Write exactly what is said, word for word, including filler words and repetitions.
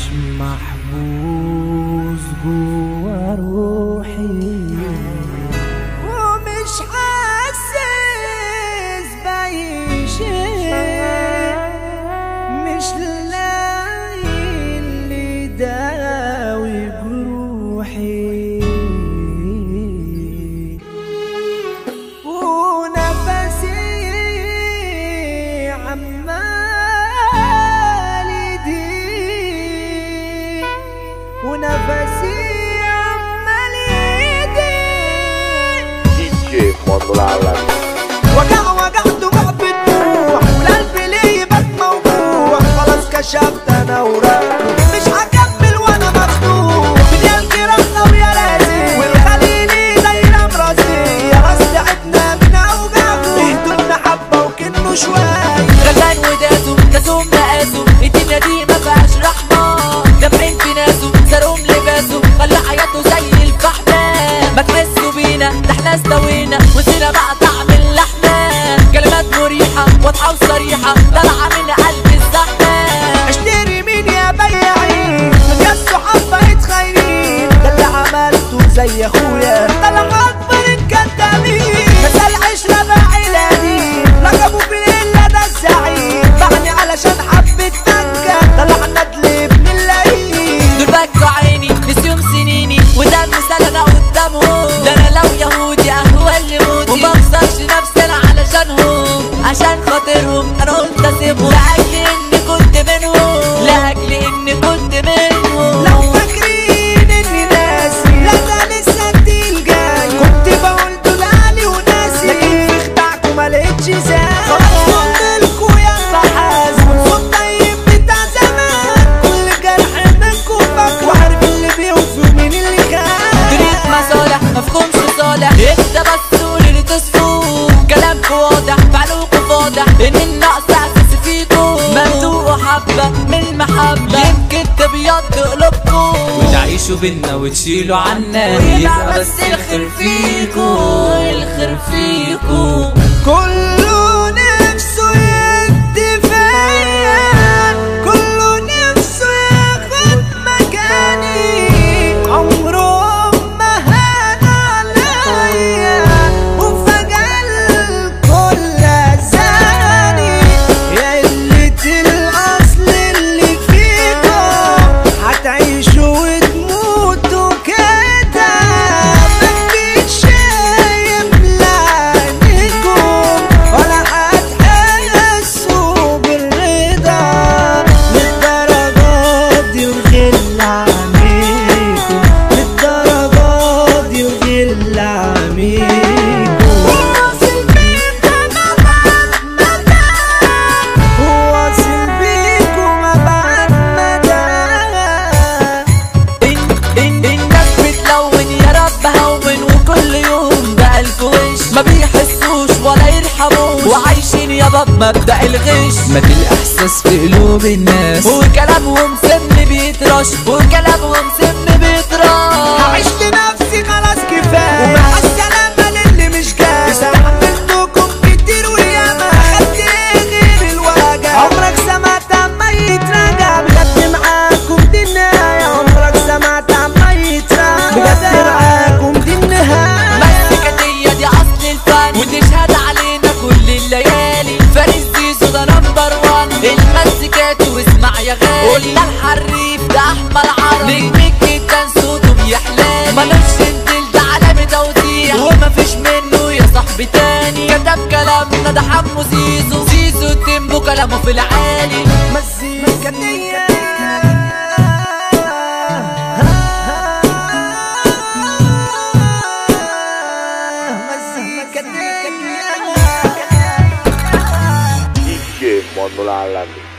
محبوس جوا روحي ومش حاسس بأي شيء، مش لاقي اللي يداوي جروحي، ونفسي عمال يضيق، ونفسي عمال يضيق. دي جي موندو العالمي. وجع وجع دموع بتروح، والقلب ليه بات موجوع، خلاص كشفت انا وراك، مش هكمل وانا مخنوق، يا الجراح ويا لازم، والخليلي دايره مراسي، راس تعبنا من اوجاعه، اهدوا المحبه وكنه شويه، غلبان وداسه كاسهم مقاسه، الدنيا دي ما فيهاش رحمه، دافعين في ناسه سارهم لباسه، خلى حياته زي الفحمان، ما تحسوا بينا ده احنا استوينا ونسينا بقى طعم اللحمه، كلمات مريحه واضحه وصريحه طالعه من قلب الزحمه. اشتري مين يا بياعين من يا الصحاب بقيت خاينين، ده اللي عملته زي اخويا طلع اكبر الكدابين، مثال عشره باعي القديم ركبوا في الا ده الزعيم، باعني علشان حبة فكه طلع ندل ابن اللئيم، دول بكوا عيني نسيهم سنيني وده المثال انا قدامهم، ده انا لو يهودي اهوى اللي موتي وما اخسرش نفسي انا علشانهم، عشان خاطرهم انا قلت اسيبهم، لاجل اني كنت منهم، لاجل اني كنت منهم. لو فاكرين اني ناسي لا ده لسه جديد جاي، كنت بقول دول اهلي وناسي، لكن في خداعكم ملقتش زي، خلاص فضلكوا يلا حاسب، صوت طيب بتاع زمان، كل جرح منكم فاكر، وعارف اللي بيوفي ومين اللي خان، دريت مصالح مفهومش صالح، انت بس قول اللي تصفوا، كلامكوا واضح فعلوكوا فاضح، ان النقص اساسي فيكوا، ممدوقوا حبه من المحبه، يمكن تبيض قلوبكوا وتعيشوا بينا وتشيلوا عنا، يبقى بس الخير فيكوا الخير فيكوا. كله نفسه يدي فيا، كله نفسه ياخد مكاني، عمره ما هان عليا، وفجأة الكل أذاني، يا قلة الأصل اللي فيكم هتعيشوا وتموتوا كده، مفيش شايب لعنيكم ولا هتحسوا بالرضا، للدرجات دي وغل عليكم، للدرجات دي وغل عليكم، واصل بيكم أبعد مدى، واصل بيكم أبعد مدى. إن إن الناس بتلون يا رب هون، وكل يوم بألف وش ما بيحسوش ولا يرحموش، وعايشين يابا بمبدأ الغش، مات الإحساس في قلوب الناس، وكلامهم سم بيترش وكلامهم سم بيترش. هعيش لنفسي خلاص كفاية، ومع السلامة للي مش جاي، استحملتكم كتير وياما اخدت ايه غير الوجع، عمرك سمعت عما يتراجع، بجد معاكم دي النهاية، عمرك سمعت عما يتراجع، بجد معاكم دي النهاية. المزيكاتية دي أصل الفن، وتشهد علينا كل الليالي، فارس زيزو ده نمبر وان، المزيكات واسمع يا غالي، قلنا الحريف ده أحمد عربي، نجمك جدا صوته بيحلالي، ملوش سندل ده عالمي توزيع، ومفيش منه يا صاحبي تاني، كتب كلامنا ده حمو زيزو، زيزو تيمبو كلامه في العالي، مزيكاتية مزيكاتية دي جي موندو العالمي.